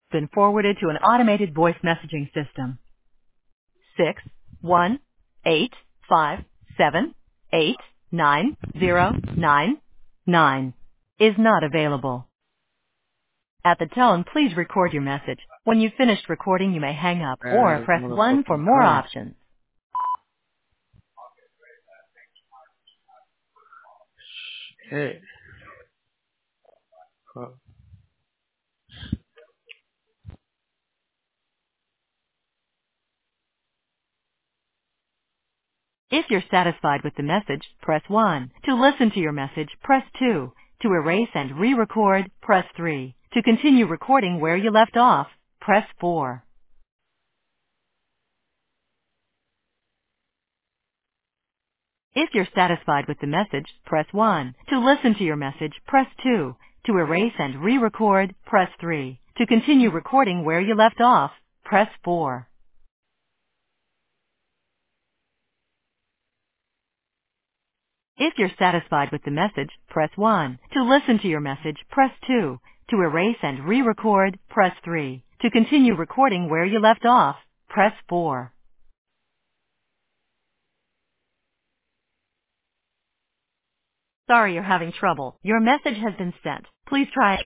Been forwarded to an automated voice messaging system. 61857890999 is not available. At the tone, please record your message. When you've finished recording, you may hang up or Ass press 1 for motherfucking more cunt. options. Shit. Fuck. If you're satisfied with the message, press 1. To listen to your message, press 2. To erase and re-record, press 3. To continue recording where you left off, press 4. If you're satisfied with the message, press 1. To listen to your message, press 2. To erase and re-record, press 3. To continue recording where you left off, press 4. If you're satisfied with the message, press 1. To listen to your message, press 2. To erase and re-record, press 3. To continue recording where you left off, press 4. Sorry you're having trouble. Your message has been sent. Please try